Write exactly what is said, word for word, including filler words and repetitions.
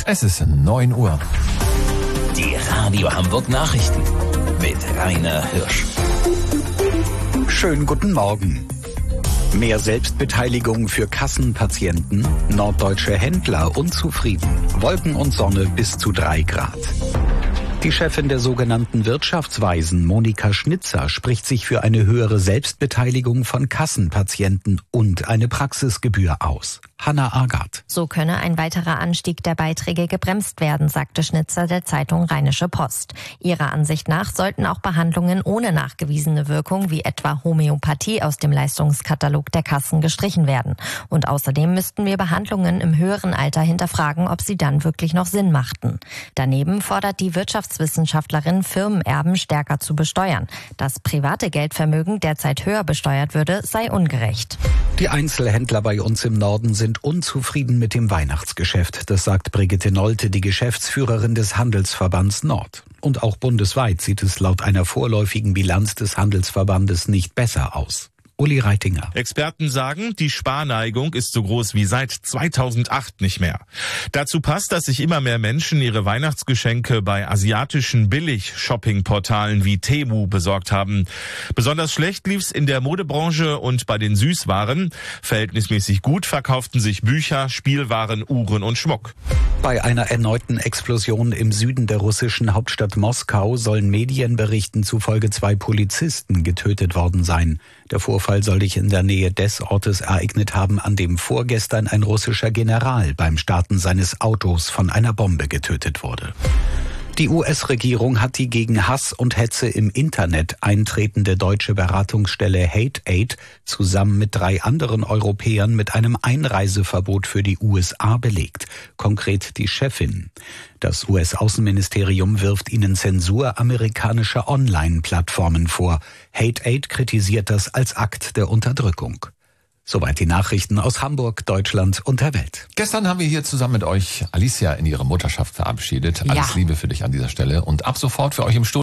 Es ist neun Uhr. Die Radio Hamburg Nachrichten mit Rainer Hirsch. Schönen guten Morgen. Mehr Selbstbeteiligung für Kassenpatienten. Norddeutsche Händler unzufrieden. Wolken und Sonne bis zu drei Grad. Die Chefin der sogenannten Wirtschaftsweisen, Monika Schnitzer, spricht sich für eine höhere Selbstbeteiligung von Kassenpatienten und eine Praxisgebühr aus. Hanna Agard. So könne ein weiterer Anstieg der Beiträge gebremst werden, sagte Schnitzer der Zeitung Rheinische Post. Ihrer Ansicht nach sollten auch Behandlungen ohne nachgewiesene Wirkung wie etwa Homöopathie aus dem Leistungskatalog der Kassen gestrichen werden. Und außerdem müssten wir Behandlungen im höheren Alter hinterfragen, ob sie dann wirklich noch Sinn machten. Daneben fordert die Wirtschaftswissenschaftlerin, Firmenerben stärker zu besteuern. Das private Geldvermögen derzeit höher besteuert würde, sei ungerecht. Die Einzelhändler bei uns im Norden sind unzufrieden mit dem Weihnachtsgeschäft. Das sagt Brigitte Nolte, die Geschäftsführerin des Handelsverbands Nord. Und auch bundesweit sieht es laut einer vorläufigen Bilanz des Handelsverbandes nicht besser aus. Uli Reitinger. Experten sagen, die Sparneigung ist so groß wie seit zweitausendacht nicht mehr. Dazu passt, dass sich immer mehr Menschen ihre Weihnachtsgeschenke bei asiatischen Billig-Shopping-Portalen wie Temu besorgt haben. Besonders schlecht lief's in der Modebranche und bei den Süßwaren. Verhältnismäßig gut verkauften sich Bücher, Spielwaren, Uhren und Schmuck. Bei einer erneuten Explosion im Süden der russischen Hauptstadt Moskau sollen Medienberichten zufolge zwei Polizisten getötet worden sein. Der Vorfall soll sich in der Nähe des Ortes ereignet haben, an dem vorgestern ein russischer General beim Starten seines Autos von einer Bombe getötet wurde. Die U S-Regierung hat die gegen Hass und Hetze im Internet eintretende deutsche Beratungsstelle Hate-Aid zusammen mit drei anderen Europäern mit einem Einreiseverbot für die U S A belegt. Konkret die Chefin. Das U S-Außenministerium wirft ihnen Zensur amerikanischer Online-Plattformen vor. Hate-Aid kritisiert das als Akt der Unterdrückung. Soweit die Nachrichten aus Hamburg, Deutschland und der Welt. Gestern haben wir hier zusammen mit euch Alicia in ihre Mutterschaft verabschiedet. Alles Ja. Liebe für dich an dieser Stelle und ab sofort für euch im Studio.